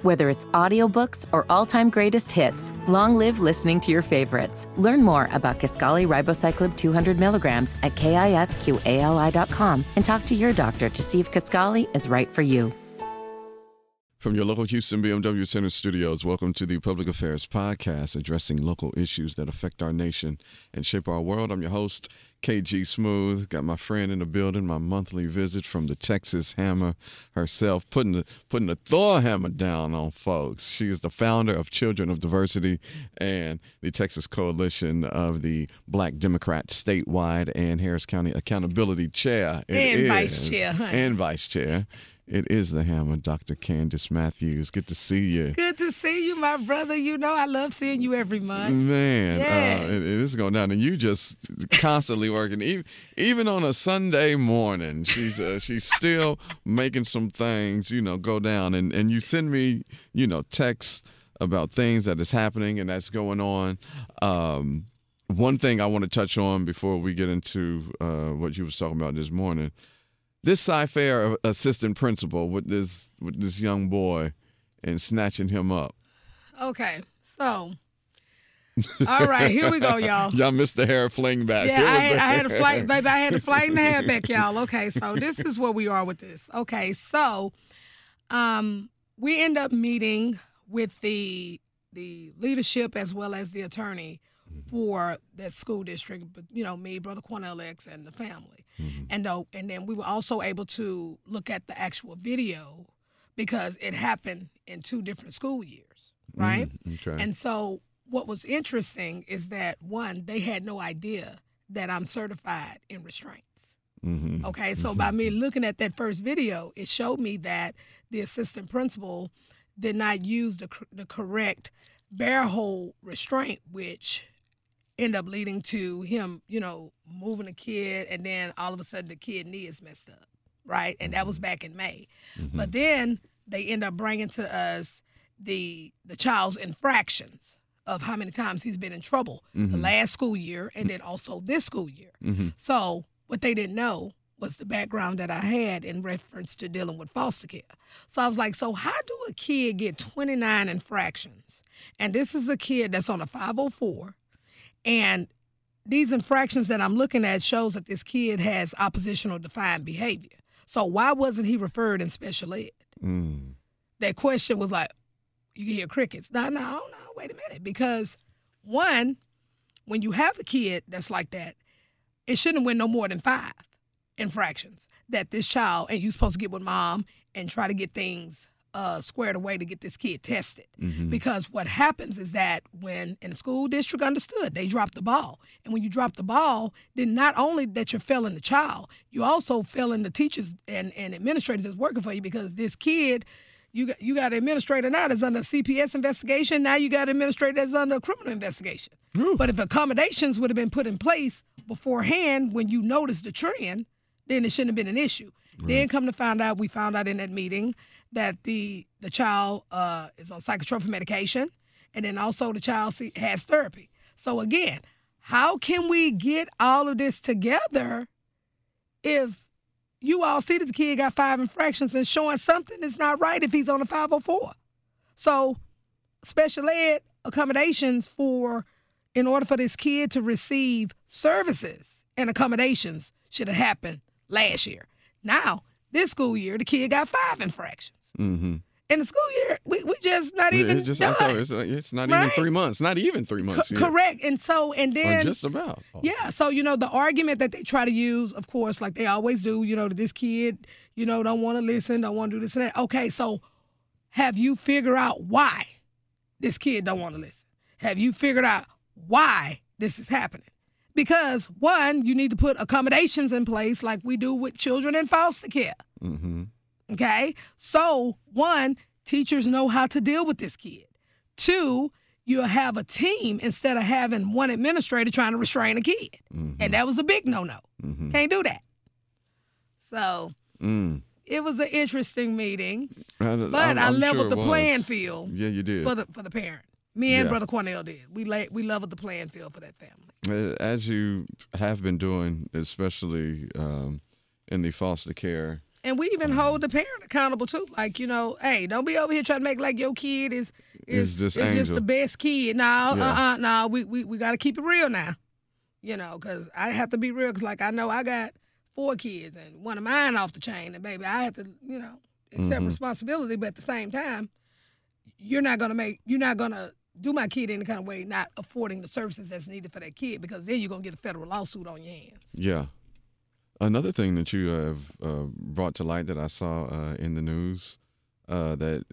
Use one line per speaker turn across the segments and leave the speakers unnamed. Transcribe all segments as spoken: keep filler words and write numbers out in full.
Whether it's audiobooks or all-time greatest hits, long live listening to your favorites. Learn more about Kisqali Ribociclib two hundred milligrams at kisqali dot com and talk to your doctor to see if Kisqali is right for you.
From your local Houston B M W Center studios, welcome to the Public Affairs Podcast, addressing local issues that affect our nation and shape our world. I'm your host, K G Smooth. Got my friend in the building, my monthly visit from the Texas Hammer herself, putting the, putting the Thor hammer down on folks. She is the founder of Children of Diversity and the Texas Coalition of the Black Democrats statewide and Harris County Accountability Chair. It
and
is,
Vice Chair. Honey.
And Vice Chair. It is the Hammer, Doctor Candace Matthews. Good to see you.
Good to see you, my brother. You know I love seeing you every month.
Man,
yes.
uh, it, it is going down. And you just constantly working. Even, even on a Sunday morning, she's uh, she's still making some things, you know, go down. And, and you send me, you know, texts about things that is happening and that's going on. Um, one thing I want to touch on before we get into uh, what you was talking about this morning, this Cy-Fair assistant principal with this with this young boy and snatching him up.
Okay, so, all right, here we go, y'all.
Y'all missed the hair fling back.
Yeah, I had, I had to flight, baby, I had to flighten the hair back, y'all. Okay, so this is where we are with this. Okay, so um, we end up meeting with the the leadership as well as the attorney for that school district, but you know, me, Brother Cornell X, and the family. Mm-hmm. And uh, and then we were also able to look at the actual video because it happened in two different school years, right?
Mm, okay.
And so what was interesting is that, one, they had no idea that I'm certified in restraints.
Mm-hmm.
Okay, so by me looking at that first video, it showed me that the assistant principal did not use the the correct bear hold restraint, which end up leading to him, you know, moving a kid, and then all of a sudden the kid knee is messed up, right? And that was back in May. Mm-hmm. But then they end up bringing to us the the child's infractions of how many times he's been in trouble mm-hmm. the last school year and then also this school year. Mm-hmm. So what they didn't know was the background that I had in reference to dealing with foster care. So I was like, so how do a kid get twenty-nine infractions? And this is a kid that's on a five oh four. And these infractions that I'm looking at shows that this kid has oppositional defiant behavior. So why wasn't he referred in special ed?
Mm.
That question was like, you can hear crickets. No, no, no, wait a minute. Because one, when you have a kid that's like that, it shouldn't win no more than five infractions that this child, and you're supposed to get with mom and try to get things Uh, squared away to get this kid tested. Mm-hmm. Because what happens is that when, and the school district understood, they dropped the ball. And when you drop the ball, then not only that you're failing the child, you also failing the teachers and, and administrators that's working for you, because this kid, you got, you got an administrator now that's under a C P S investigation. Now you got an administrator that's under a criminal investigation. Ooh. But if accommodations would have been put in place beforehand when you noticed the trend, then it shouldn't have been an issue. Right. Then come to find out, we found out in that meeting that the the child uh, is on psychotropic medication, and then also the child see, has therapy. So again, how can we get all of this together if you all see that the kid got five infractions and showing something that's not right if he's on a five oh four? So special ed accommodations for, in order for this kid to receive services and accommodations should have happened last year. Now, this school year, the kid got five infractions.
Mm-hmm.
In the school year, we, we just not even
it's just,
done.
I thought it's, it's not
right?
even three months. Not even three months
C-
yet.
Correct. And so, and then.
Or just about. Oh.
Yeah. So, you know, the argument that they try to use, of course, like they always do, you know, that this kid, you know, don't want to listen, don't want to do this and that. Okay, so have you figured out why this kid don't want to listen? Have you figured out why this is happening? Because, one, you need to put accommodations in place like we do with children in foster care.
Mm-hmm.
Okay? So, one, teachers know how to deal with this kid. Two, you'll have a team instead of having one administrator trying to restrain a kid. Mm-hmm. And that was a big no-no. Mm-hmm. Can't do that. So, mm. it was an interesting meeting. I, but I'm, I leveled sure the playing field
yeah, you did.
for the for the parent. Me and
yeah.
Brother Cornell did. We la- we leveled the playing field for that family.
As you have been doing, especially um, in the foster care
And we even hold the parent accountable too. Like, you know, hey, don't be over here trying to make like your kid is is,
this
is just
angel.
the best kid. No,
Yeah.
uh-uh, no, we, we, we got to keep it real now. You know, because I have to be real because, like, I know I got four kids and one of mine off the chain. And, baby, I have to, you know, accept
Mhm.
responsibility. But at the same time, you're not going to make, you're not going to do my kid any kind of way not affording the services that's needed for that kid because then you're going to get a federal lawsuit on your hands.
Yeah. Another thing that you have uh, brought to light that I saw uh, in the news, uh, that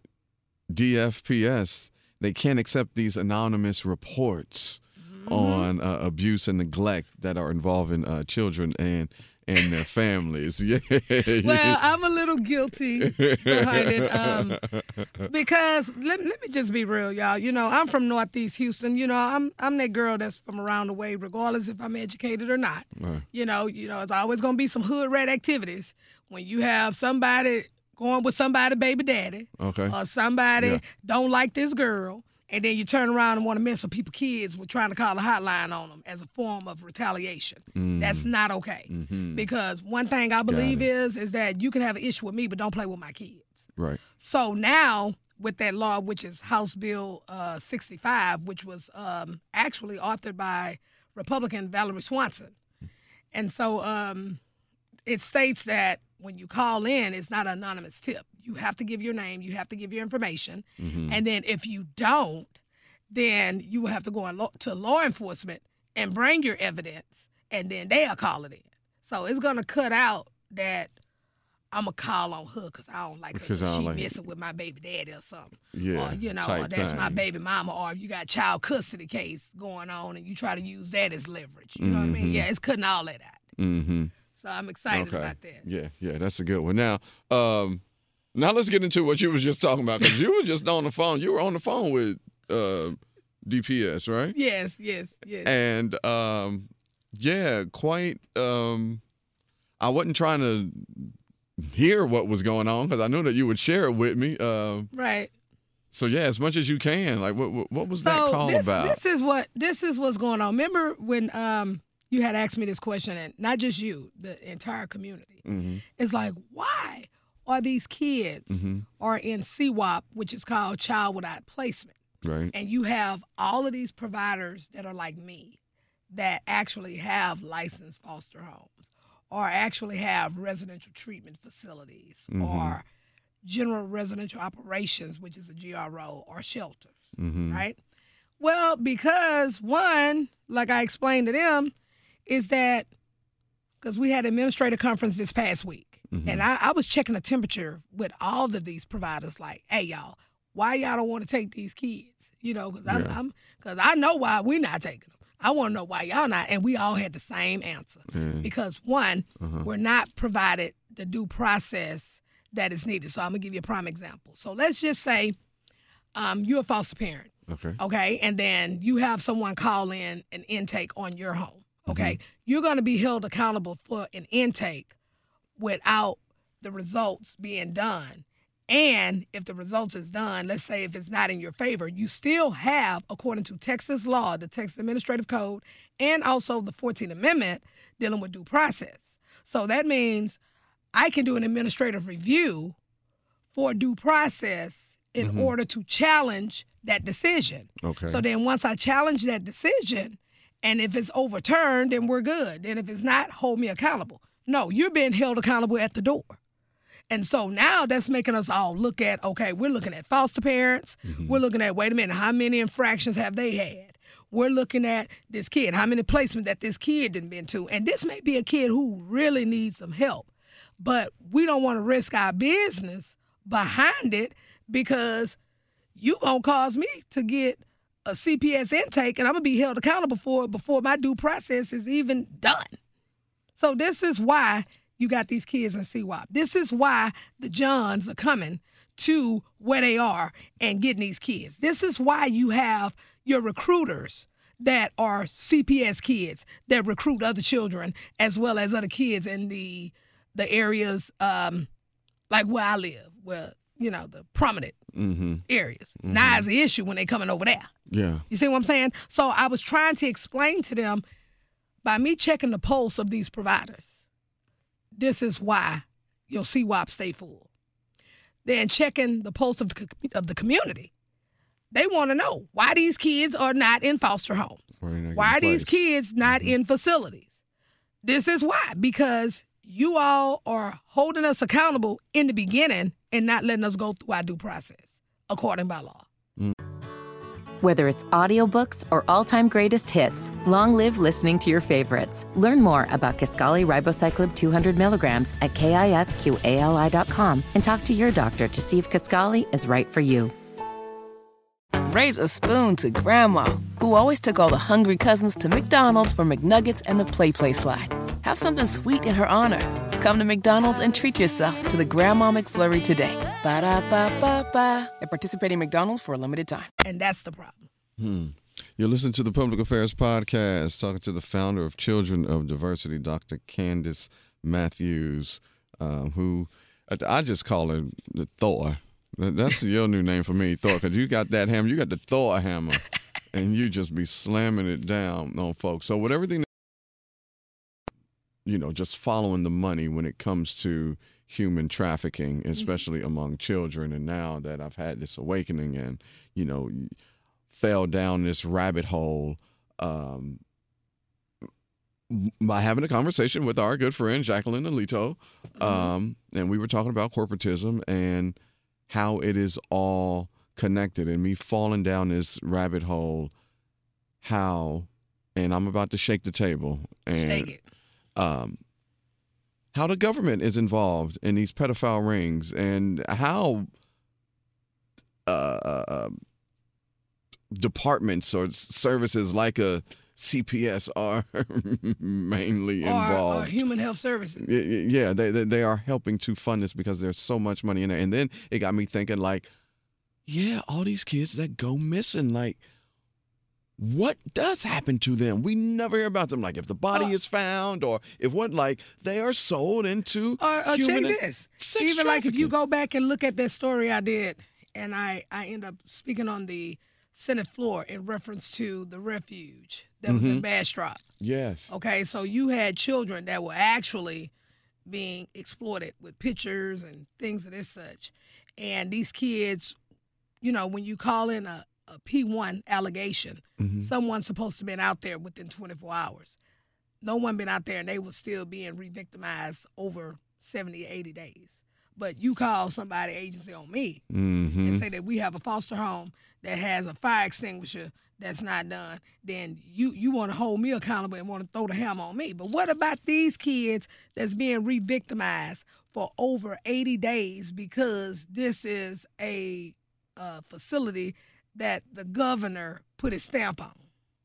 D F P S, they can't accept these anonymous reports mm-hmm. on uh, abuse and neglect that are involving uh, children and and their families. Yeah.
Well, I'm a little guilty behind it um, because let, let me just be real, y'all. You know, I'm from Northeast Houston. You know, I'm I'm that girl that's from around the way, regardless if I'm educated or not. Right. You know, you know, it's always gonna be some hood rat activities when you have somebody going with somebody baby daddy,
okay,
or somebody
yeah.
don't like this girl. And then you turn around and want to mess with people's kids with trying to call a hotline on them as a form of retaliation.
Mm.
That's not okay.
Mm-hmm.
Because one thing I believe is is that you can have an issue with me, but don't play with my kids.
Right.
So now with that law, which is House Bill uh, sixty-five, which was um, actually authored by Republican Valerie Swanson. And so um, it states that when you call in, it's not an anonymous tip. You have to give your name. You have to give your information. Mm-hmm. And then if you don't, then you will have to go in law, to law enforcement and bring your evidence, and then they'll call it in. So it's going to cut out that I'm going to call on her because I don't like her. She
like
messing with my baby daddy or something.
Yeah,
or, you know, or that's thing. my baby mama. Or if you got a child custody case going on and you try to use that as leverage. You mm-hmm. know what I mean? Yeah, it's cutting all that out.
Mm-hmm.
So I'm excited
okay.
about that.
Yeah, yeah, that's a good one. Now, um, now let's get into what you were just talking about because you were just on the phone. You were on the phone with uh, D P S, right?
Yes, yes, yes.
And um, yeah, quite. Um, I wasn't trying to hear what was going on because I knew that you would share it with me. Uh,
right.
So yeah, as much as you can. Like, what what, what was
so
that call
this,
about?
This is what this is what's going on. Remember when um, you had asked me this question, and not just you, the entire community.
Mm-hmm.
It's like, why are these kids
mm-hmm.
are in C W A P, which is called Child Without Placement,
right?
And you have all of these providers that are like me, that actually have licensed foster homes, or actually have residential treatment facilities, mm-hmm. or general residential operations, which is a G R O, or shelters,
mm-hmm.
right? Well, because one, like I explained to them, is that because we had an administrative conference this past week, mm-hmm. and I, I was checking the temperature with all of these providers, like, hey, y'all, why y'all don't want to take these kids? You know, because I'm,
yeah.
I'm, cause I know why we're not taking them. I want to know why y'all not, and we all had the same answer.
Mm.
Because one,
uh-huh.
we're not provided the due process that is needed. So I'm gonna give you a prime example. So let's just say um, you're a foster parent,
okay,
okay, and then you have someone call in an intake on your home, okay.
Mm-hmm.
You're gonna be held accountable for an intake without the results being done. And if the results is done, let's say if it's not in your favor, you still have, according to Texas law, the Texas Administrative Code, and also the fourteenth Amendment, dealing with due process. So that means I can do an administrative review for due process in
mm-hmm.
order to challenge that decision.
Okay.
So then once I challenge that decision, and if it's overturned, then we're good. And if it's not, hold me accountable. No, you're being held accountable at the door. And so now that's making us all look at, okay, we're looking at foster parents. Mm-hmm. We're looking at, wait a minute, how many infractions have they had? We're looking at this kid, how many placements that this kid didn't been to. And this may be a kid who really needs some help. But we don't want to risk our business behind it because you going to cause me to get a C P S intake and I'm going to be held accountable for it before my due process is even done. So this is why you got these kids in C W A P. This is why the Johns are coming to where they are and getting these kids. This is why you have your recruiters that are C P S kids that recruit other children as well as other kids in the the areas um, like where I live, where, you know, the prominent
mm-hmm.
areas.
Mm-hmm.
Now it's an issue when they coming over there.
Yeah.
You see what I'm saying? So I was trying to explain to them by me checking the pulse of these providers, this is why your C WAP stay full. Then checking the pulse of the, of the community. They want to know why these kids are not in foster homes. Why are these kids not mm-hmm. in facilities? This is why. Because you all are holding us accountable in the beginning and not letting us go through our due process, according by law. Mm.
Whether it's audiobooks or all-time greatest hits, long live listening to your favorites. Learn more about Kisqali Ribociclib two hundred milligrams at kisqali dot com and talk to your doctor to see if Kisqali is right for you.
Raise a spoon to Grandma, who always took all the hungry cousins to McDonald's for McNuggets and the Play Play Slide. Have something sweet in her honor. Come to McDonald's and treat yourself to the Grandma McFlurry today. Ba-da-ba-ba-ba. At participating McDonald's for a limited time.
And that's the problem.
Hmm. You listen to the Public Affairs Podcast, talking to the founder of Children of Diversity, Doctor Candace Matthews, uh, who I just call her the Thor. That's your new name for me, Thor, because you got that hammer. You got the Thor hammer, and you just be slamming it down on folks. So with everything, you know, just following the money when it comes to human trafficking, especially mm-hmm. among children. And now that I've had this awakening and, you know, fell down this rabbit hole um, by having a conversation with our good friend, Jacqueline Alito. Mm-hmm. Um, and we were talking about corporatism and how it is all connected, and me falling down this rabbit hole, how, and I'm about to shake the table. And,
shake it.
Um, how the government is involved in these pedophile rings, and how uh, uh, departments or services like a C P S are mainly
or,
involved.
Or human health services.
Yeah, they, they they are helping to fund this because there's so much money in there. And then it got me thinking, like, yeah, all these kids that go missing, like, what does happen to them? We never hear about them. Like, if the body uh, is found, or if what, like, they are sold into
or, or
human
check this.
Sex
Even
trafficking.
Like if you go back and look at that story I did, and I, I end up speaking on the Senate floor in reference to the refuge that was mm-hmm. in Bastrop.
Yes.
Okay, so you had children that were actually being exploited with pictures and things of this such. And these kids, you know, when you call in a, a P one allegation, mm-hmm. someone's supposed to have been out there within twenty-four hours. No one been out there, and they were still being re-victimized over seventy, eighty days. But you call somebody agency on me mm-hmm. and say that we have a foster home that has a fire extinguisher that's not done, then you, you want to hold me accountable and want to throw the hammer on me. But what about these kids that's being re-victimized for over eighty days because this is a uh, facility that the governor put his stamp on?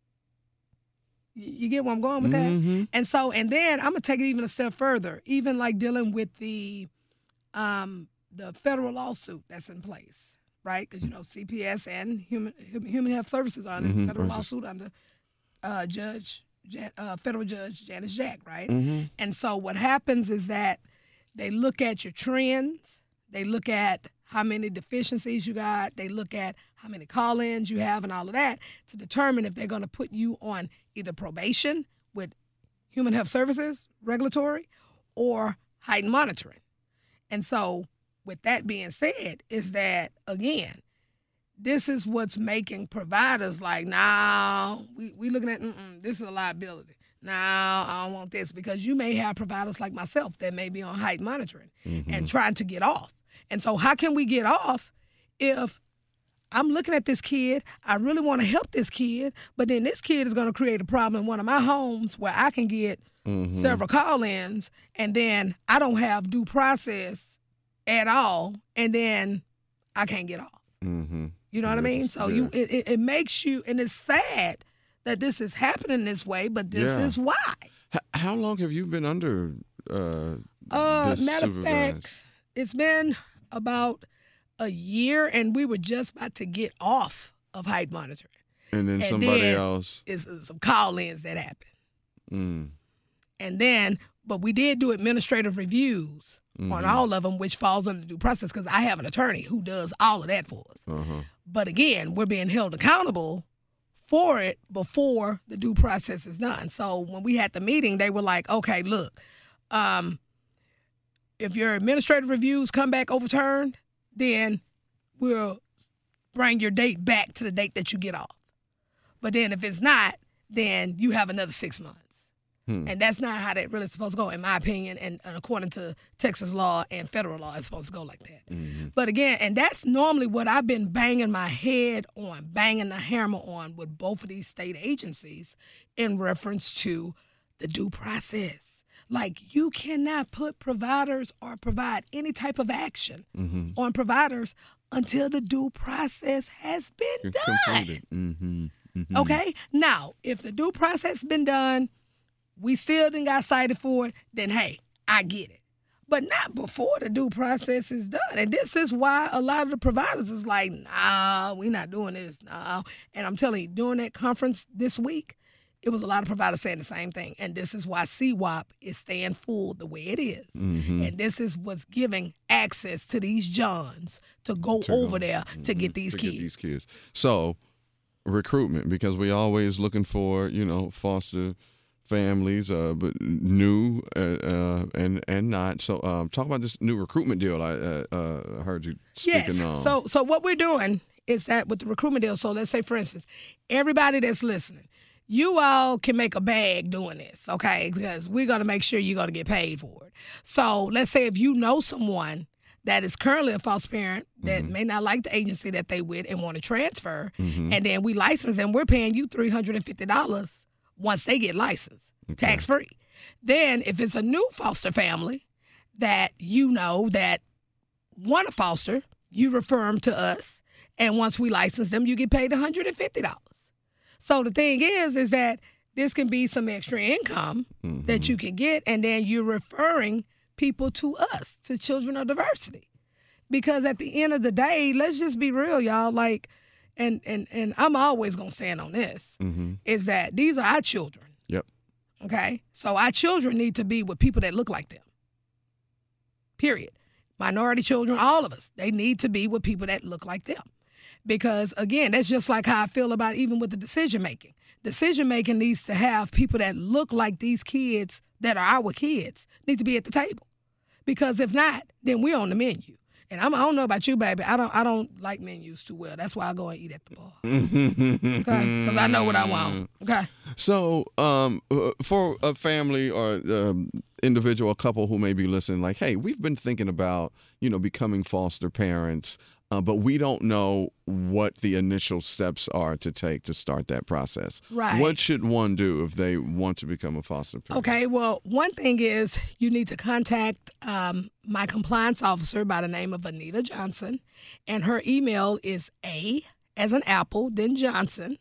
You, you get where I'm going with
mm-hmm.
that? And so, and then I'm going to take it even a step further, even like dealing with the um, the federal lawsuit that's in place. Right, because you know C P S and Human Human Health Services are under mm-hmm. federal lawsuit under uh, Judge uh, Federal Judge Janice Jack, right?
Mm-hmm.
And so what happens is that they look at your trends, they look at how many deficiencies you got, they look at how many call-ins you have, and all of that to determine if they're going to put you on either probation with Human Health Services regulatory or heightened monitoring. And so, with that being said, is that, again, this is what's making providers like, nah, we we looking at, mm-mm, this is a liability. Nah, I don't want this, because you may have providers like myself that may be on heightened monitoring mm-hmm. and trying to get off. And so how can we get off if I'm looking at this kid, I really want to help this kid, but then this kid is going to create a problem in one of my homes where I can get mm-hmm. several call-ins, and then I don't have due process at all, and then I can't get off.
Mm-hmm.
You know what I mean? So yeah. you, it, it makes you, and it's sad that this is happening this way, but this
yeah.
is why.
H- how long have you been under uh,
uh,
this
matter
supervised?
of fact, it's been about a year, and we were just about to get off of height monitoring.
And then
and
somebody
then
else.
It's some call-ins that happened.
Mm.
And then, but we did do administrative reviews mm-hmm. on all of them, which falls under due process, because I have an attorney who does all of that for us.
Uh-huh.
But again, we're being held accountable for it before the due process is done. So when we had the meeting, they were like, okay, look, um, if your administrative reviews come back overturned, then we'll bring your date back to the date that you get off. But then if it's not, then you have another six months. Hmm. And that's not how that really supposed to go, in my opinion, and, and according to Texas law and federal law, it's supposed to go like that. Mm-hmm. But again, and that's normally what I've been banging my head on, banging the hammer on with both of these state agencies in reference to the due process. Like, you cannot put providers or provide any type of action mm-hmm. on providers until the due process has been You're done. Completed. Mm-hmm. Mm-hmm. Okay? Now, if the due process has been done, we still didn't got cited for it, then, hey, I get it. But not before the due process is done. And this is why a lot of the providers is like, nah, we not doing this, nah. And I'm telling you, during that conference this week, it was a lot of providers saying the same thing. And this is why C W A P is staying full the way it is. Mm-hmm. And this is what's giving access to these Johns to go to over go. there mm-hmm. to get these
to
kids.
Get these kids. So, recruitment, because we always looking for, you know, foster families, uh, but new uh, uh, and and not. So, um, talk about this new recruitment deal. I uh, uh, heard you speaking
yes.
on.
So, so what we're doing is that with the recruitment deal. So, let's say, for instance, everybody that's listening, you all can make a bag doing this, okay? Because we're gonna make sure you're gonna get paid for it. So, let's say if you know someone that is currently a foster parent that mm-hmm. may not like the agency that they with and want to transfer, mm-hmm. and then we license them, we're paying you three hundred fifty dollars once they get licensed, okay. tax-free. Then if it's a new foster family that you know that want to foster, you refer them to us, and once we license them, you get paid one hundred fifty dollars. So the thing is, is that this can be some extra income mm-hmm. that you can get, and then you're referring people to us, to Children of Diversity. Because at the end of the day, let's just be real, y'all, like, and and and I'm always going to stand on this, mm-hmm. is that these are our children.
Yep.
Okay? So our children need to be with people that look like them. Period. Minority children, all of us, they need to be with people that look like them. Because, again, that's just like how I feel about even with the decision-making. Decision-making needs to have people that look like these kids that are our kids need to be at the table. Because if not, then we're on the menu. And I'm, I don't know about you, baby. I don't I don't like menus too well. That's why I go and eat at the bar. Okay? Because I know what I want. Okay?
So um, for a family or um, individual, a couple who may be listening, like, hey, we've been thinking about, you know, becoming foster parents, uh, but we don't know what the initial steps are to take to start that process.
Right.
What should one do if they want to become a foster parent?
Okay, well, one thing is you need to contact um, my compliance officer by the name of Anita Johnson, and her email is A as an apple, then Johnson,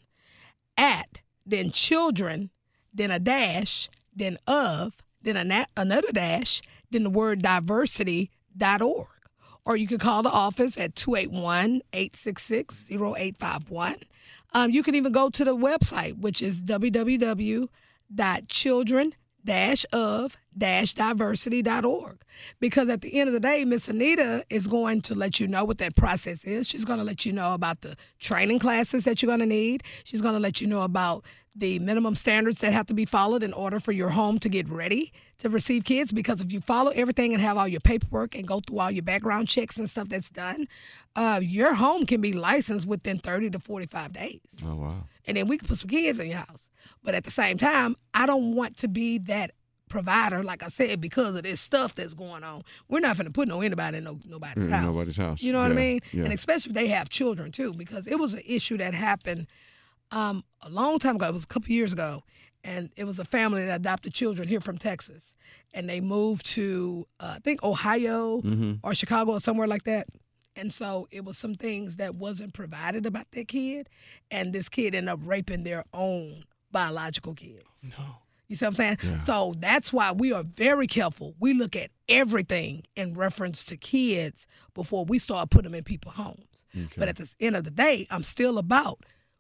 at, then children, then a dash, then of, then a na- another dash, then the word diversity dot org. Or you can call the office at two eight one, eight six six, zero eight five one. Um, you can even go to the website, which is w w w dot children dash of dash diversity dot org. Because at the end of the day, Miss Anita is going to let you know what that process is. She's going to let you know about the training classes that you're going to need. She's going to let you know about the minimum standards that have to be followed in order for your home to get ready to receive kids. Because if you follow everything and have all your paperwork and go through all your background checks and stuff that's done, uh, your home can be licensed within thirty to forty-five days.
Oh, wow.
And then we can put some kids in your house. But at the same time, I don't want to be that provider, like I said, because of this stuff that's going on. We're not going to put no anybody in no, nobody's
in
house.
Nobody's house.
You know
yeah,
what I mean?
Yeah.
And especially if they have children, too, because it was an issue that happened um, a long time ago. It was a couple years ago. And it was a family that adopted children here from Texas. And they moved to, uh, I think, Ohio mm-hmm. or Chicago or somewhere like that. And so it was some things that wasn't provided about that kid. And this kid ended up raping their own biological kids.
No.
You see what I'm saying?
Yeah.
So that's why we are very careful. We look at everything in reference to kids before we start putting them in people's homes. Okay. But at the end of the day, I'm still about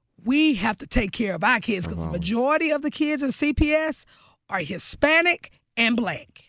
we have to take care of our kids because the majority of the kids in C P S are Hispanic and Black.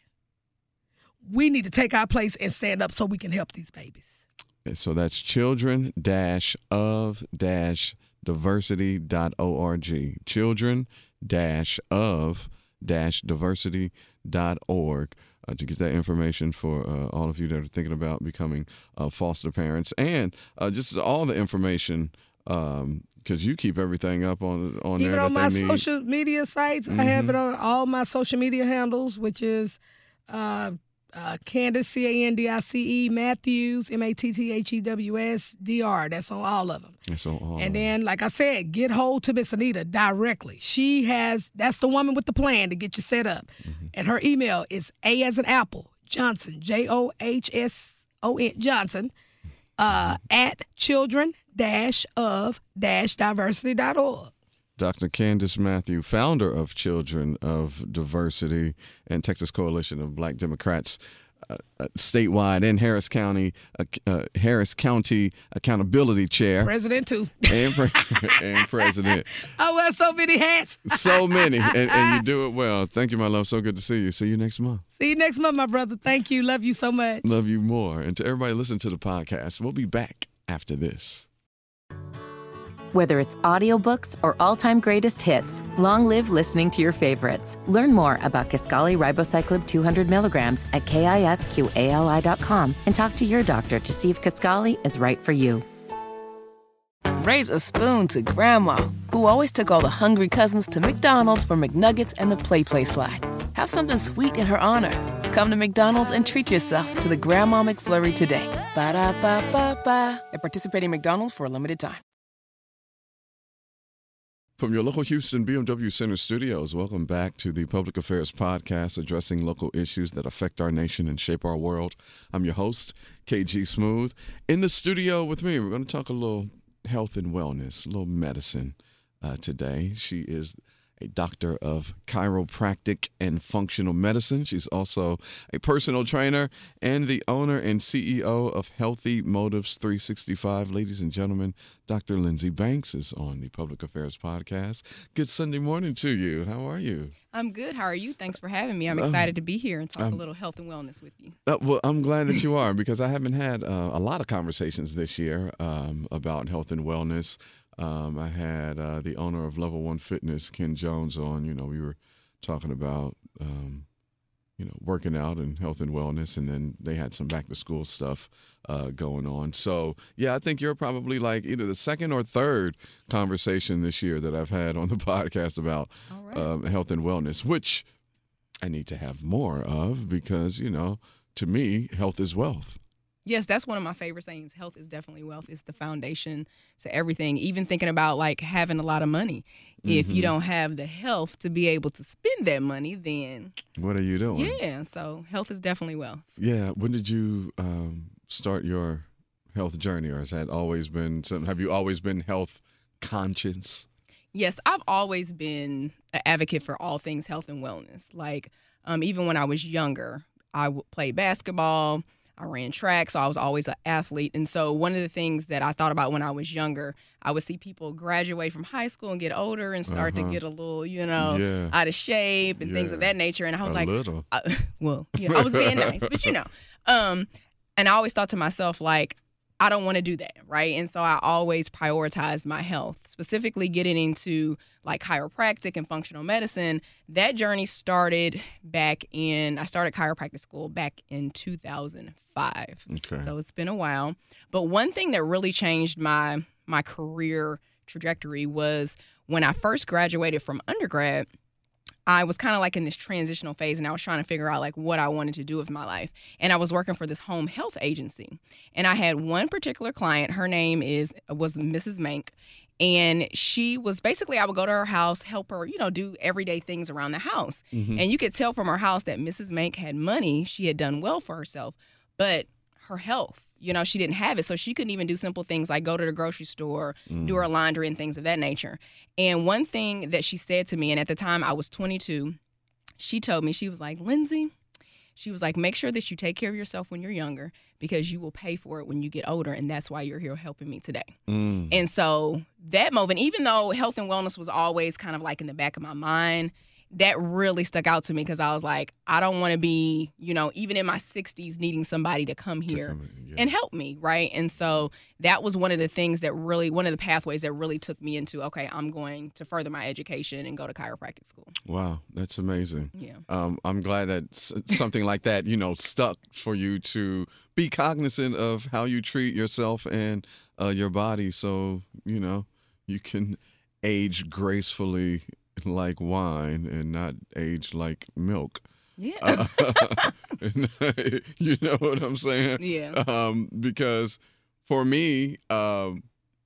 We need to take our place and stand up so we can help these babies.
So that's children dash of dash diversity dot org. Children dash of dash diversity dot org. uh, to get that information for uh, all of you that are thinking about becoming uh, foster parents, and uh, just all the information. Um, Because you keep everything up on on
Even
there.
on
that
my
they need.
social media sites,
Mm-hmm.
I have it on all my social media handles, which is uh, uh, Candace, C A N D I C E, Matthews, M A T T H E W S, D R. That's on all of them.
That's on all
And
of
then, like I said, get hold to Miss Anita directly. She has, that's the woman with the plan to get you set up.
Mm-hmm.
And her email is A as an apple, Johnson, J O H S O N, Johnson, uh, at children dash of dash diversity dot org.
Doctor Candace Matthew, founder of Children of Diversity and Texas Coalition of Black Democrats, uh, uh, statewide and Harris County, uh, uh, Harris County Accountability Chair,
President too.
and, pre- and President.
I wear so many hats.
So many, and, and you do it well. Thank you, my love. So good to see you. See you next month.
See you next month, my brother. Thank you. Love you so much.
Love you more. And to everybody listening to the podcast, we'll be back after this.
Whether it's audiobooks or all-time greatest hits, long live listening to your favorites. Learn more about Kisqali Ribociclib two hundred milligrams at kisqali dot com and talk to your doctor to see if Kisqali is right for you.
Raise a spoon to Grandma, who always took all the hungry cousins to McDonald's for McNuggets and the Play Play Slide. Have something sweet in her honor. Come to McDonald's and treat yourself to the Grandma McFlurry today. Ba-da-ba-ba-ba. At participating McDonald's for a limited time.
From your local Houston B M W Center studios, welcome back to the Public Affairs Podcast, addressing local issues that affect our nation and shape our world. I'm your host, K G Smooth. In the studio with me, we're going to talk a little health and wellness, a little medicine uh, today. She is a doctor of chiropractic and functional medicine. She's also a personal trainer and the owner and C E O of Healthy Motives three sixty-five. Ladies and gentlemen, Doctor Lindsay Banks is on the Public Affairs Podcast. Good Sunday morning to you. How are you?
I'm good. How are you? Thanks for having me. I'm excited to be here and talk
um,
a little health and wellness with you.
Uh, well, I'm glad that you are, because I haven't had uh, a lot of conversations this year um, about health and wellness. Um, I had uh, the owner of Level One Fitness, Ken Jones, on. You know, we were talking about, um, you know, working out and health and wellness, and then they had some back to school stuff uh, going on. So, yeah, I think you're probably like either the second or third conversation this year that I've had on the podcast about
All right.
um, health and wellness, which I need to have more of, because, you know, to me, health is wealth.
Yes, that's one of my favorite sayings. Health is definitely wealth. It's the foundation to everything. Even thinking about like having a lot of money. If you don't have the health to be able to spend that money, then
What are you doing?
yeah. So health is definitely wealth.
Yeah. When did you um, start your health journey, or has that always been something? Have you always been health conscious?
Yes, I've always been an advocate for all things health and wellness. Like um, even when I was younger, I would play basketball. I ran track, so I was always an athlete. And so one of the things that I thought about when I was younger, I would see people graduate from high school and get older and start
Uh-huh.
to get a little, you know,
Yeah.
out of shape and things of
Yeah.
that nature. And I was
A
like,
little.
uh, well, yeah, I was being nice, but you know. Um, and I always thought to myself, like, I don't want to do that, right? And so I always prioritized my health, specifically getting into like chiropractic and functional medicine. That journey started back in, I started chiropractic school back in two thousand five.
Okay.
So it's been a while. But one thing that really changed my my career trajectory was when I first graduated from undergrad. I was kind of like in this transitional phase, and I was trying to figure out like what I wanted to do with my life. And I was working for this home health agency, and I had one particular client. Her name is was Missus Mank, and she was basically, I would go to her house, help her, you know, do everyday things around the house.
Mm-hmm.
And you could tell from her house that Missus Mank had money. She had done well for herself, but her health, you know, she didn't have it. So she couldn't even do simple things like go to the grocery store,
Mm.
do her laundry and things of that nature. And one thing that she said to me, and at the time I was twenty-two, she told me, she was like, Lindsay, she was like, make sure that you take care of yourself when you're younger, because you will pay for it when you get older. And that's why you're here helping me today.
Mm.
And so that moment, even though health and wellness was always kind of like in the back of my mind, that really stuck out to me because I was like, I don't want to be, you know, even in my sixties needing somebody to come here
come, yeah.
and help me, right? And so that was one of the things that really, one of the pathways that really took me into, okay, I'm going to further my education and go to chiropractic school.
Wow, that's amazing.
Yeah.
Um, I'm glad that s- something like that, you know, stuck for you to be cognizant of how you treat yourself and uh, your body so, you know, you can age gracefully like wine and not age like milk.
Yeah.
Uh, you know what I'm saying?
Yeah.
Um, because for me, um,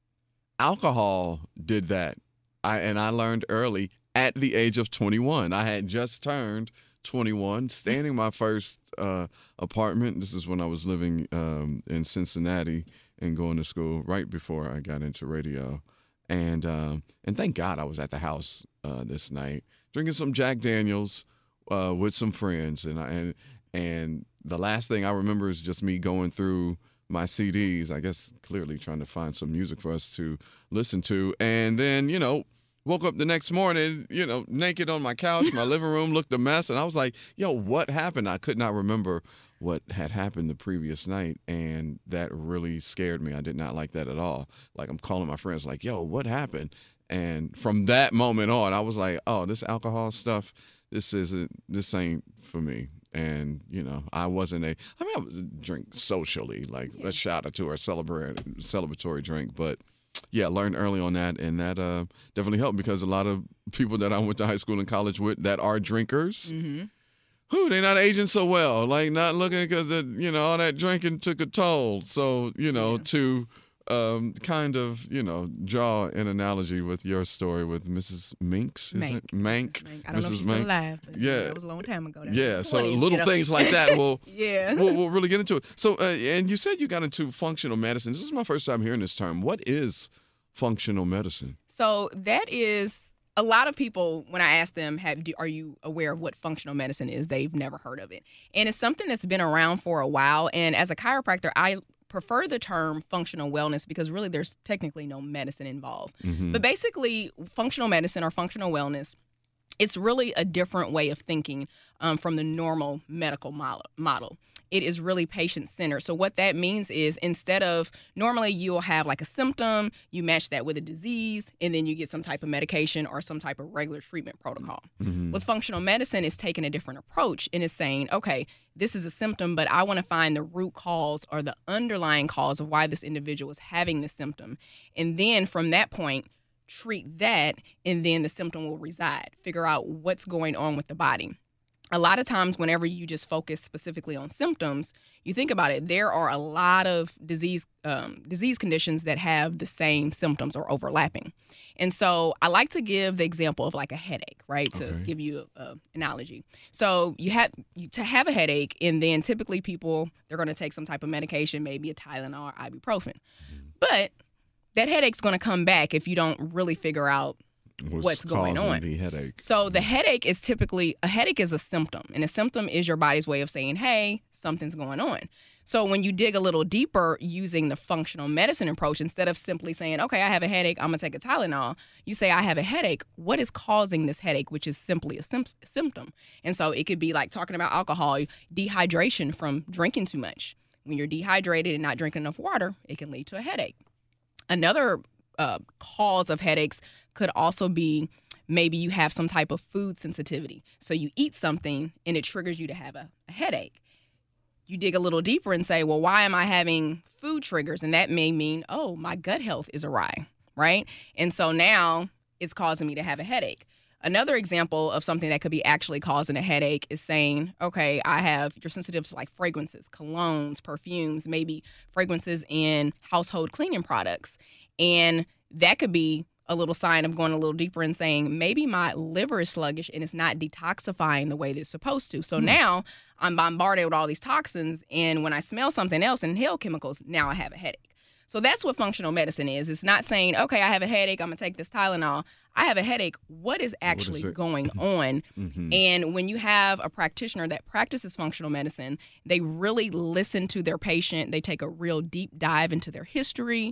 alcohol did that. I and I learned early at the age of twenty-one. I had just turned twenty-one, staying in my first uh, apartment. This is when I was living um, in Cincinnati and going to school right before I got into radio. And um, and thank God I was at the house uh, this night drinking some Jack Daniels uh, with some friends. And, I, and and the last thing I remember is just me going through my C Ds, I guess clearly trying to find some music for us to listen to. And then, you know, woke up the next morning, you know, naked on my couch. My living room looked a mess. And I was like, yo, what happened? I could not remember what had happened the previous night. And that really scared me. I did not like that at all. Like, I'm calling my friends like, yo, what happened? And from that moment on, I was like, oh, this alcohol stuff, this isn't, this ain't for me. And, you know, I wasn't a, I mean, I was a drink socially, like
Yeah.
a shot or two or celebrate, celebratory drink. But yeah, learned early on that. And that uh, definitely helped because a lot of people that I went to high school and college with that are drinkers,
Mm-hmm.
who they're not aging so well, like not looking because, you know, all that drinking took a toll. So, you know,
Yeah.
to um, kind of, you know, draw an analogy with your story with Missus Minks, is
Mank.
it? Mank.
Missus Mank. I don't know if
Missus
she's still
Mank.
alive, but
Yeah.
that was a long time ago. That
Yeah,
was
so
twenties,
little
you know?
things like that will
Yeah.
we'll, we'll really get into it. So, uh, and you said you got into functional medicine. This is my first time hearing this term. What is functional medicine?
So that is a lot of people. When I ask them, "Have do, are you aware of what functional medicine is?" They've never heard of it, and it's something that's been around for a while. And as a chiropractor, I prefer the term functional wellness because really there's technically no medicine involved.
Mm-hmm.
But basically, functional medicine or functional wellness, it's really a different way of thinking um, from the normal medical model. model. It is really patient-centered. So what that means is instead of normally you'll have like a symptom, you match that with a disease, and then you get some type of medication or some type of regular treatment protocol.
Mm-hmm.
With functional medicine, it's taking a different approach and it's saying, okay, this is a symptom, but I want to find the root cause or the underlying cause of why this individual is having the symptom. And then from that point, treat that, and then the symptom will reside. Figure out what's going on with the body. A lot of times, whenever you just focus specifically on symptoms, you think about it, there are a lot of disease um, disease conditions that have the same symptoms or overlapping. And so I like to give the example of like a headache, right, to
Okay.
give you an analogy. So you have you, to have a headache, and then typically people, they're going to take some type of medication, maybe a Tylenol or ibuprofen. But that headache's going to come back if you don't really figure out what's going
causing
on.
the headache?
So the headache is typically, a headache is a symptom, and a symptom is your body's way of saying, hey, something's going on. So when you dig a little deeper using the functional medicine approach, instead of simply saying, okay, I have a headache, I'm going to take a Tylenol, you say, I have a headache. What is causing this headache, which is simply a sim- symptom? And so it could be like talking about alcohol, dehydration from drinking too much. When you're dehydrated and not drinking enough water, it can lead to a headache. Another uh, cause of headaches could also be maybe you have some type of food sensitivity. So you eat something and it triggers you to have a, a headache. You dig a little deeper and say, well, why am I having food triggers? And that may mean, oh, my gut health is awry, right? And so now it's causing me to have a headache. Another example of something that could be actually causing a headache is saying, okay, I have, you're sensitive to like fragrances, colognes, perfumes, maybe fragrances in household cleaning products. And that could be a little sign of going a little deeper and saying, maybe my liver is sluggish and it's not detoxifying the way that it's supposed to. So
Hmm.
now I'm bombarded with all these toxins. And when I smell something else and inhale chemicals, now I have a headache. So that's what functional medicine is. It's not saying, okay, I have a headache, I'm going to take this Tylenol. I have a headache. What is actually
it?
going on?
Mhm.
And when you have a practitioner that practices functional medicine, they really listen to their patient. They take a real deep dive into their history.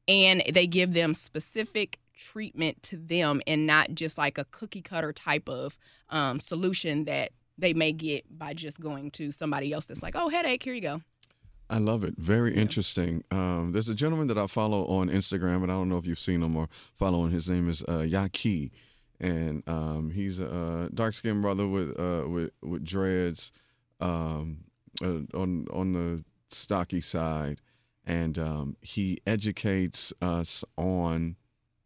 and they give them specific treatment to them and not just like a cookie cutter type of um, solution that they may get by just going to somebody else that's like, oh, headache, here you go.
I love it. Very
Yeah.
interesting. Um, there's a gentleman that I follow on Instagram, and I don't know if you've seen him or following. His name is uh, Yaki, and um, he's a dark-skinned brother with uh, with with dreads um, uh, on on the stocky side, and um, he educates us on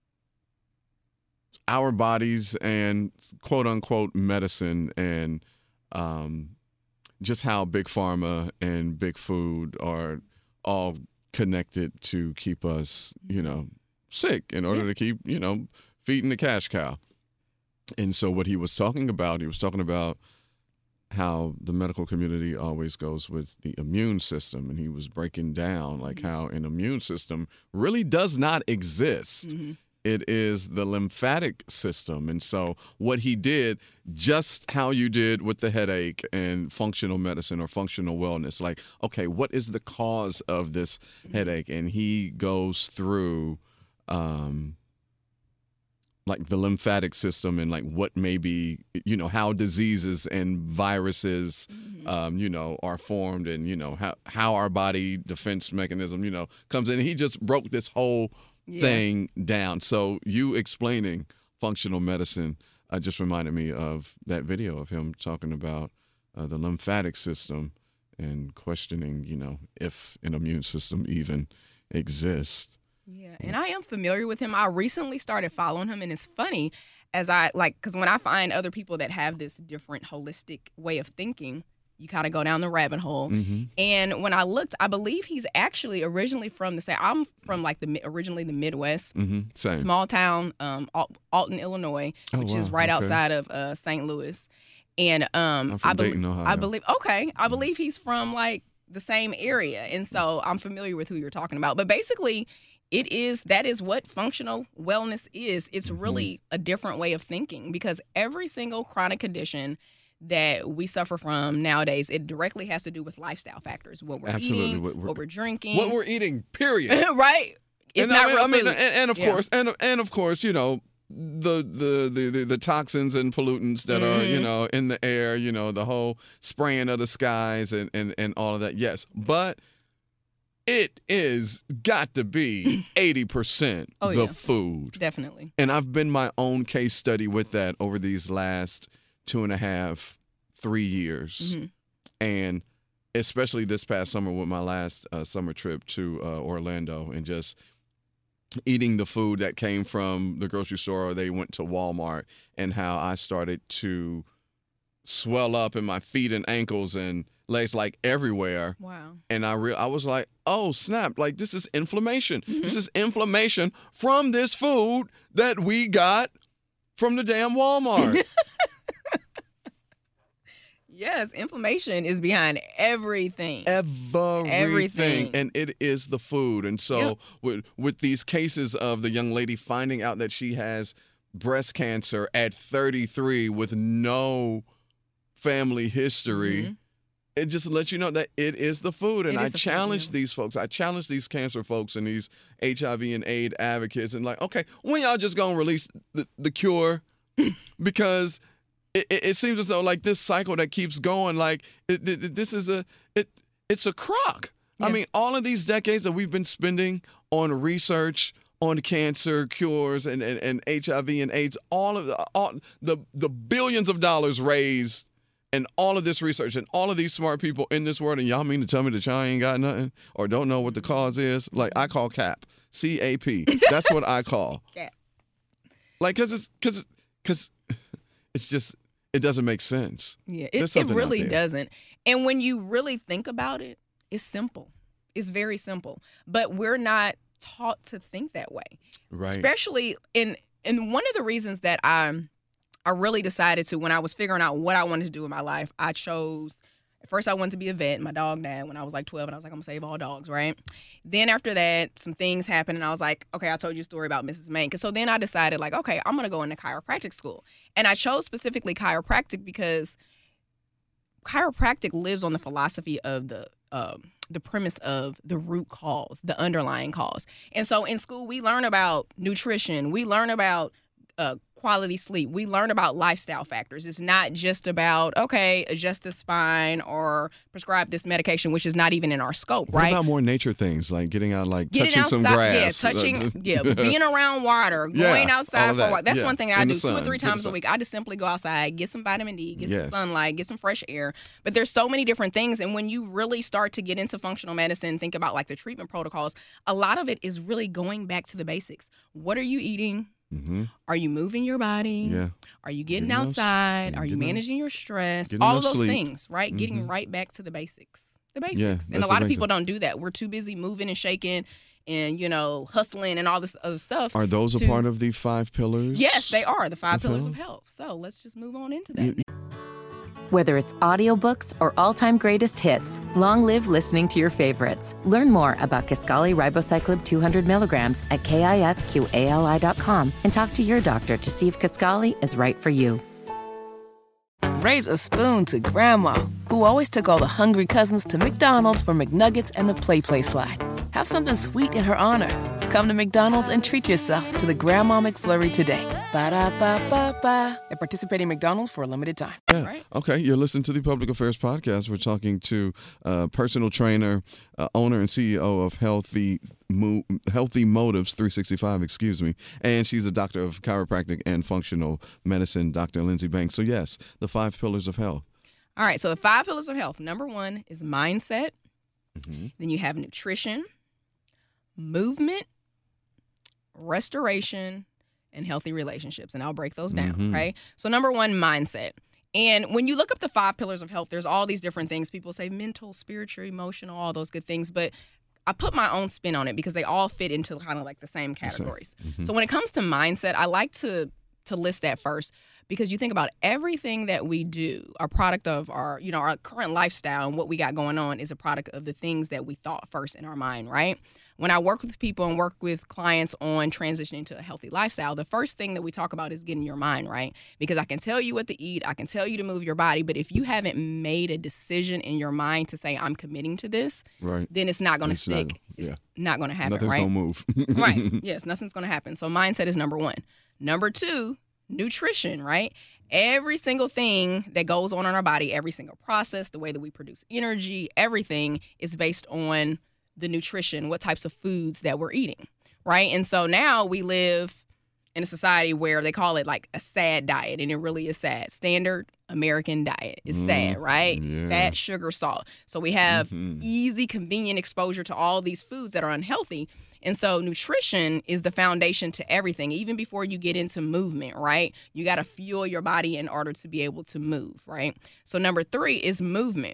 our bodies and quote unquote medicine and um, just how big pharma and big food are all connected to keep us, you know, sick in order to keep, you know, feeding the cash cow. And so what he was talking about, he was talking about how the medical community always goes with the immune system. And he was breaking down like how an immune system really does not exist.
Mm-hmm.
It is the lymphatic system. And so what he did, just how you did with the headache and functional medicine or functional wellness, like, okay, what is the cause of this headache? And he goes through um, like the lymphatic system and like what may be, you know, how diseases and viruses,
Mm-hmm.
um, you know, are formed and, you know, how, how our body defense mechanism, you know, comes in. And he just broke this whole
Yeah.
thing down. So you explaining functional medicine uh, just reminded me of that video of him talking about uh, the lymphatic system and questioning, you know, if an immune system even exists.
Yeah, and I am familiar with him. I recently started following him, and it's funny as I like because when I find other people that have this different holistic way of thinking, you kind of go down the rabbit hole.
Mm-hmm.
And when I looked, I believe he's actually originally from the same. I'm from like the mi- originally the Midwest,
Mm-hmm. Same.
small town, um, Al- Alton, Illinois,
Oh,
which is
wow.
right
Okay.
outside of uh, Saint Louis. And um,
I'm from
I, bel-
Dayton, Ohio.
I believe okay, I believe he's from like the same area, and so I'm familiar with who you're talking about. But basically, it is that is what functional wellness is. It's
Mm-hmm.
really a different way of thinking because every single chronic condition that we suffer from nowadays, it directly has to do with lifestyle factors. What we're
Absolutely.
eating,
What
what
we're-
we're, drinking.
What we're eating, period.
right? It's
and
not
I mean,
real
I mean,
food.
and, and of
Yeah.
course, and and of course, you know, the the the the, the toxins and pollutants that are, you
Mhm.
know, in the air, you know, the whole spraying of the skies and and and all of that. Yes, but it is got to be eighty percent
Oh,
the
yeah.
food.
Definitely.
And I've been my own case study with that over these last two and a half, three years.
Mhm.
And especially this past summer with my last uh, summer trip to uh, Orlando and just eating the food that came from the grocery store or they went to Walmart and how I started to swell up in my feet and ankles and legs like everywhere.
Wow.
And I re- I was like, oh, snap, like this is inflammation. This is inflammation from this food that we got from the damn Walmart.
Yes, inflammation is behind everything.
Everything.
Everything.
And it is the food. And so
Yep.
with with these cases of the young lady finding out that she has breast cancer at thirty-three with no family history,
Mhm.
it just lets you know that it is the food. And
It
I
is the food,
challenge
yeah.
these folks. I challenge these cancer folks and these H I V and AIDS advocates and like, okay, when y'all just gonna release the, the cure? Because it, it, it seems as though like this cycle that keeps going, like it, it, this is a it it's a crock. I
Yeah.
mean, all of these decades that we've been spending on research on cancer cures and, and, and H I V and AIDS, all of the all the the billions of dollars raised and all of this research and all of these smart people in this world, and y'all mean to tell me that y'all ain't got nothing or don't know what the cause is? Like I call CAP, C A P. That's what I call.
Cap.
Like, cause it's cause cause it's just it doesn't make sense.
Yeah,
There's
it, it
something out
really
there.
doesn't. And when you really think about it, it's simple. It's very simple. But we're not taught to think that way.
Right.
Especially in and one of the reasons that I I really decided to when I was figuring out what I wanted to do in my life, I chose at first I wanted to be a vet. My dog died when I was like twelve and I was like, I'm gonna save all dogs, right? Then after that, some things happened and I was like, okay, I told you a story about Missus Main. So then I decided like, okay, I'm gonna go into chiropractic school. And I chose specifically chiropractic because chiropractic lives on the philosophy of the um, the premise of the root cause, the underlying cause. And so in school, we learn about nutrition. We learn about uh, quality sleep. We learn about lifestyle factors. It's not just about, okay, adjust the spine or prescribe this medication, which is not even in our scope,
what
right?
What about more nature things, like getting out, like
getting
touching
outside,
some grass?
Yeah, touching, yeah, being around water, going
Yeah,
outside
all of
for a
that.
walk. That's
Yeah,
one thing I
in
do
the
two or
sun,
three
to the
times a
sun.
week. I just simply go outside, get some vitamin D, get
Yes.
some sunlight, get some fresh air. But there's so many different things. And when you really start to get into functional medicine, think about like the treatment protocols, a lot of it is really going back to the basics. What are you eating?
Mm-hmm.
Are you moving your body?
Yeah.
Are you getting,
Getting enough-
outside? Are you
getting enough-
managing your stress?
getting
All of
enough
those
sleep.
things, right? Getting
Mhm.
right back to the basics. The basics.
Yeah,
and
that's
a
the
lot of
basics.
people don't do that. We're too busy moving and shaking and, you know, hustling and all this other stuff.
Are those a
to-
part of the five pillars?
Yes, they are the five
of
pillars
health?
of health. So let's just move on into that.
You-
Whether it's audiobooks or all-time greatest hits, long live listening to your favorites. Learn more about Kisqali Ribociclib two hundred milligrams at kisqali dot com and talk to your doctor to see if Kisqali is right for you.
Raise a spoon to Grandma, who always took all the hungry cousins to McDonald's for McNuggets and the Play Play Slide. Have something sweet in her honor. Come to McDonald's and treat yourself to the Grandma McFlurry today. Ba-da-ba-ba-ba. At participating McDonald's for a limited time.
Yeah.
Right.
Okay. You're listening to the Public Affairs Podcast. We're talking to uh, personal trainer, uh, owner, and C E O of Healthy Mo- Healthy Motives three sixty-five. Excuse me, and she's a doctor of chiropractic and functional medicine, Doctor Lindsay Banks. So yes, the five pillars of health.
All right. So the five pillars of health. Number one is mindset.
Mm-hmm.
Then you have nutrition, movement, restoration, and healthy relationships. And I'll break those down,
Mhm.
okay? So number one, mindset. And when you look up the five pillars of health, there's all these different things. People say mental, spiritual, emotional, all those good things. But I put my own spin on it because they all fit into kind of like the same categories.
Mhm.
So when it comes to mindset, I like to to list that first because you think about everything that we do, our product of our, you know, our current lifestyle and what we got going on is a product of the things that we thought first in our mind, right? When I work with people and work with clients on transitioning to a healthy lifestyle, the first thing that we talk about is getting your mind right. Because I can tell you what to eat, I can tell you to move your body, but if you haven't made a decision in your mind to say, I'm committing to this,
Right.
then it's not going to
It's not-
stick.
yeah.
It's not going to happen,
Nothing's
right?
gonna move.
Right. Yes, nothing's going to happen. So mindset is number one. Number two, nutrition, right? Every single thing that goes on in our body, every single process, the way that we produce energy, everything is based on the nutrition, what types of foods that we're eating, right? And so now we live in a society where they call it like a SAD diet, and it really is sad. Standard American diet is sad, right?
yeah.
Fat, sugar, salt. So we have
Mhm.
easy, convenient exposure to all these foods that are unhealthy. And so nutrition is the foundation to everything, even before you get into movement, right? You got to fuel your body in order to be able to move, right? So number three is movement.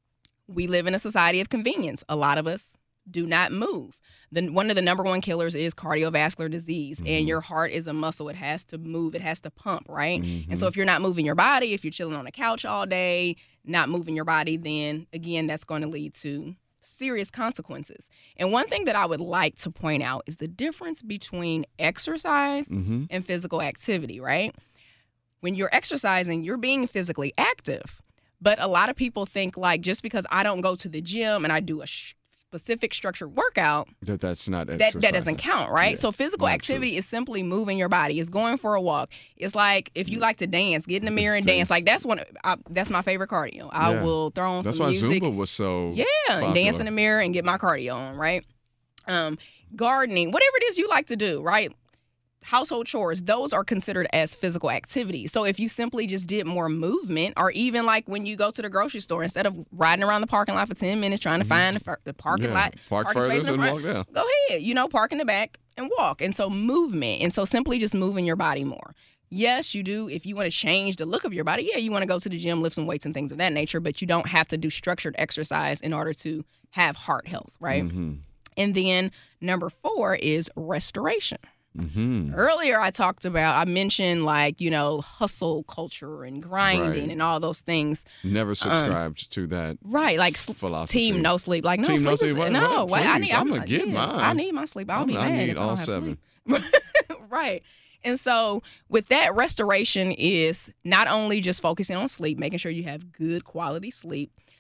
We live in a society of convenience. A lot of us do not move. The, one of the number one killers is cardiovascular disease,
Mm-hmm.
and your heart is a muscle. It has to move. It has to pump, right?
Mm-hmm.
And so if you're not moving your body, if you're chilling on the couch all day, not moving your body, then again, that's going to lead to serious consequences. And one thing that I would like to point out is the difference between exercise
Mhm.
and physical activity, right? When you're exercising, you're being physically active. But a lot of people think like just because I don't go to the gym and I do a sh- specific structured workout,
That that's not
that, that doesn't
exercising.
count, right?
Yeah,
So physical
not true.
activity is simply moving your body. It's going for a walk. It's like if you like to dance, get in the mirror and
It's-
dance. Like that's one. I, that's my favorite cardio. I
Yeah.
will throw on
That's
some
why
music.
Zumba was so
Yeah, and dance
popular.
in the mirror and get my cardio on, right? Um, gardening, whatever it is you like to do, right? Household chores, those are considered as physical activities. So if you simply just did more movement, or even like when you go to the grocery store, instead of riding around the parking lot for ten minutes trying to find the, fir- the parking
Mm-hmm. Yeah.
lot,
Park
parking space
further
in
and
front,
walk down.
go ahead, you know, park in the back and walk. And so movement, and so simply just moving your body more. Yes, you do. If you want to change the look of your body, yeah, you want to go to the gym, lift some weights and things of that nature, but you don't have to do structured exercise in order to have heart health, right?
Mm-hmm.
And then number four is restoration.
Mm-hmm.
Earlier, I talked about, I mentioned like, you know, hustle culture and grinding
Right.
and all those things.
Never subscribed to that.
Right, like sl-
philosophy.
team no sleep. Like no
Team
sleep.
no
is,
sleep. What-
no,
what?
wait, I
Please,
need.
I'm
I'm
gonna
not-
get
yeah,
mine.
I need my sleep. I'll
I'm-
be
I
mad
need
if I
all
don't have
seven.
sleep. Right. And so with that, restoration is not only just focusing on sleep, making sure you have good quality sleep,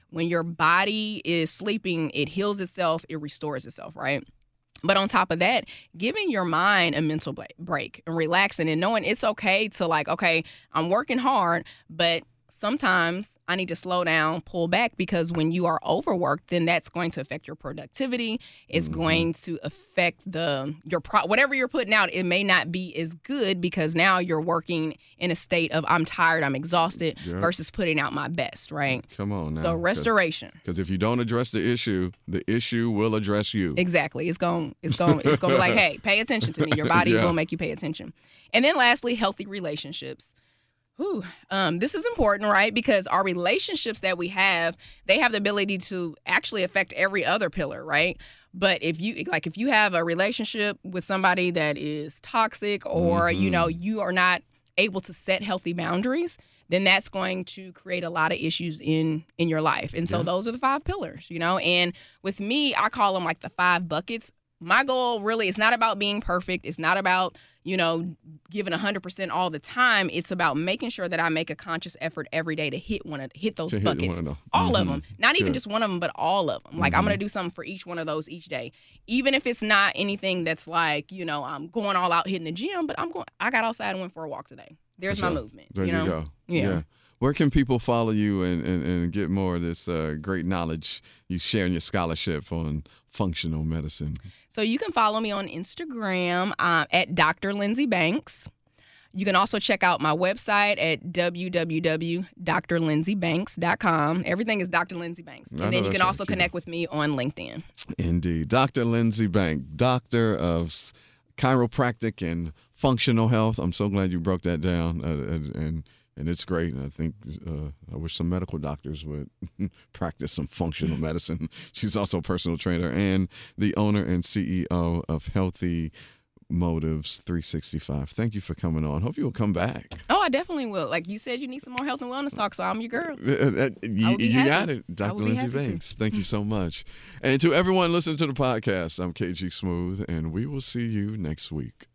When your body is sleeping, it heals itself, it restores itself, right? But on top of that, giving your mind a mental break and relaxing and knowing it's okay to like, okay, I'm working hard, but sometimes I need to slow down, pull back, because when you are overworked, then that's going to affect your productivity. It's mm-hmm. going to affect the your pro- whatever you're putting out. It may not be as good because now you're working in a state of I'm tired, I'm exhausted, yep. versus putting out my best, right?
Come on now.
So restoration.
Because if you don't address the issue, the issue will address you.
Exactly. It's going it's going it's going to be like, hey, pay attention to me. Your body yeah. will make you pay attention. And then lastly, healthy relationships. Whew. Um, this is important, right? Because our relationships that we have, they have the ability to actually affect every other pillar, right? But if you like, if you have a relationship with somebody that is toxic, or mm-hmm. you know, you are not able to set healthy boundaries, then that's going to create a lot of issues in in your life. And so yeah. those are the five pillars, you know. And with me, I call them like the five buckets. My goal really is not about being perfect. It's not about, you know, giving one hundred percent all the time. It's about making sure that I make a conscious effort every day to hit one of hit those
to
buckets.
Hit
all
mm-hmm.
of them. Not even
Good.
just one of them, but all of them. Like, mm-hmm. I'm going to do something for each one of those each day. Even if it's not anything that's like, you know, I'm going all out hitting the gym, but I'm going, I got outside and went for a walk today. There's
for
my
sure.
movement.
There
you,
you
know?
go.
Yeah.
yeah. Where can people follow you and, and, and get more of this uh, great knowledge you share in your scholarship on functional medicine?
So you can follow me on Instagram uh, at Doctor Lindsay Banks. You can also check out my website at w w w dot d r lindsay banks dot com. Everything is Doctor Lindsay Banks. And then you can also connect with me on LinkedIn. Indeed.
Doctor Lindsay Banks, Doctor of Chiropractic and Functional Health. I'm so glad you broke that down. Uh, and, and And it's great. And I think uh, I wish some medical doctors would practice some functional medicine. She's also a personal trainer and the owner and C E O of Healthy Motives three sixty-five. Thank you for coming on. Hope you will come back.
Oh, I definitely will. Like you said, you need some more health and wellness talk, so I'm your girl.
Uh, uh, you you got it. Doctor Lindsay Banks. To. Thank you so much. And to everyone listening to the podcast, I'm K G Smooth, and we will see you next week.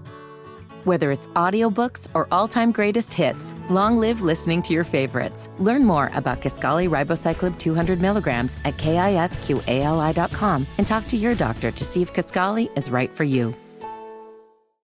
Whether it's audiobooks or all-time greatest hits, long live listening to your favorites. Learn more about Kisqali Ribociclib two hundred milligrams at kisqali dot com and talk to your doctor to see if Kisqali is right for you.